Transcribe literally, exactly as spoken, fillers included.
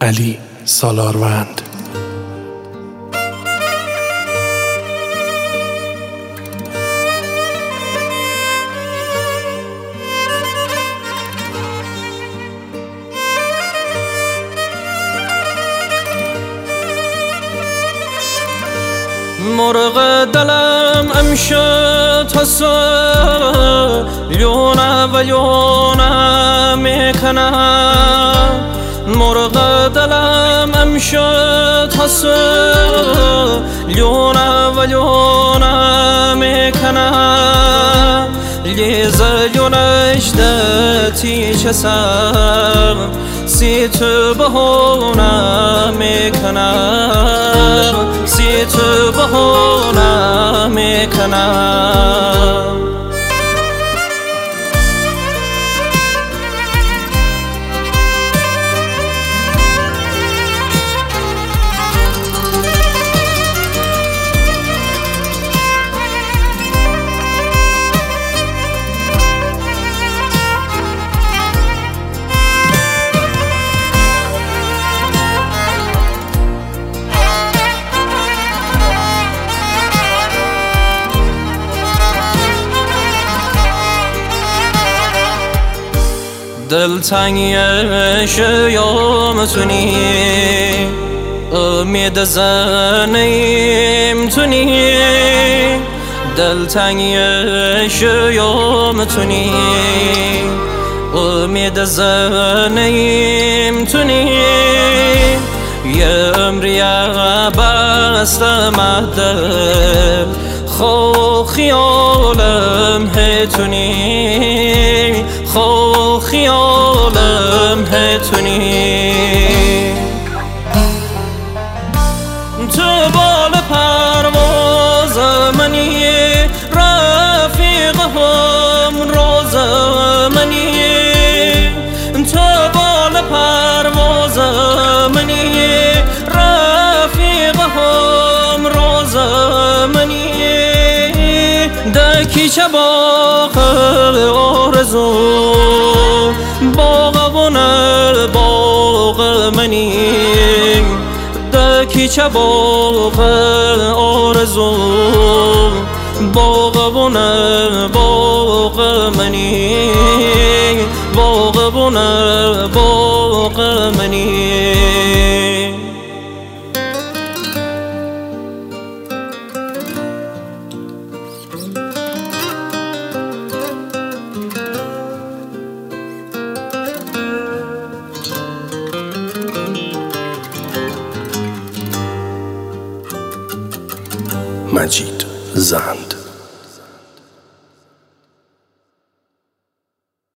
علی سالاروند. مرغ دلم امشب تصل لیونه و لیونه میکنم. مرغ دلم امشب تصل لیونه و لیونه میکنم. لیز لیونش دتی چسم سی تو بهونه میکنم. سی تو بهونه میکنم. دلتنگیش یا میتونی امید زنیم تونی. دلتنگیش یا میتونی امید زنیم تونی. یه عمری بستم دل خو خیالم هتونی. خو خیالم هتونی. تو بال پرواز منی رفیق هم روز منی. تو بال پرواز منی رفیق هم روز منی. دکی چه باغ آرزو باغبون باغ منی. دکی چه باغ آرزو باغبون باغ منی. باغبون باغ منی. مجید زند.